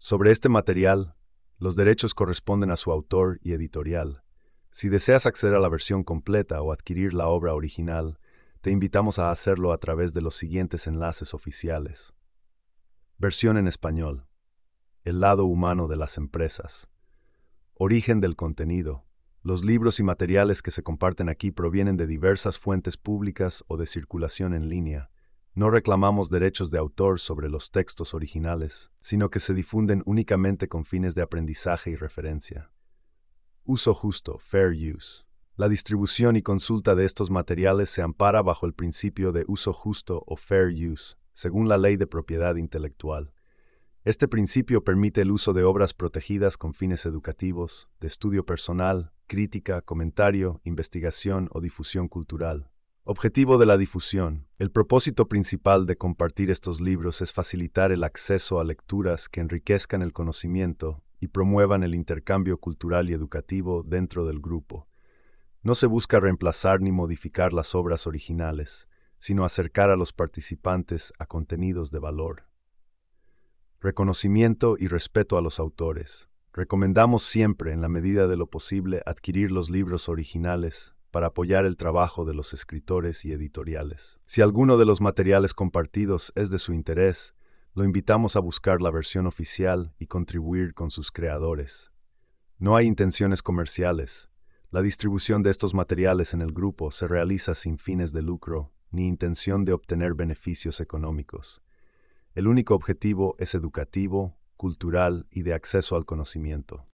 Sobre este material, los derechos corresponden a su autor y editorial. Si deseas acceder a la versión completa o adquirir la obra original, te invitamos a hacerlo a través de los siguientes enlaces oficiales. Versión en español. El lado humano de las empresas. Origen del contenido. Los libros y materiales que se comparten aquí provienen de diversas fuentes públicas o de circulación en línea. No reclamamos derechos de autor sobre los textos originales, sino que se difunden únicamente con fines de aprendizaje y referencia. Uso justo, fair use. La distribución y consulta de estos materiales se ampara bajo el principio de uso justo o fair use, según la Ley de Propiedad Intelectual. Este principio permite el uso de obras protegidas con fines educativos, de estudio personal, crítica, comentario, investigación o difusión cultural. Objetivo de la difusión. El propósito principal de compartir estos libros es facilitar el acceso a lecturas que enriquezcan el conocimiento y promuevan el intercambio cultural y educativo dentro del grupo. No se busca reemplazar ni modificar las obras originales, sino acercar a los participantes a contenidos de valor. Reconocimiento y respeto a los autores. Recomendamos siempre, en la medida de lo posible, adquirir los libros originales para apoyar el trabajo de los escritores y editoriales. Si alguno de los materiales compartidos es de su interés, lo invitamos a buscar la versión oficial y contribuir con sus creadores. No hay intenciones comerciales. La distribución de estos materiales en el grupo se realiza sin fines de lucro ni intención de obtener beneficios económicos. El único objetivo es educativo, cultural y de acceso al conocimiento.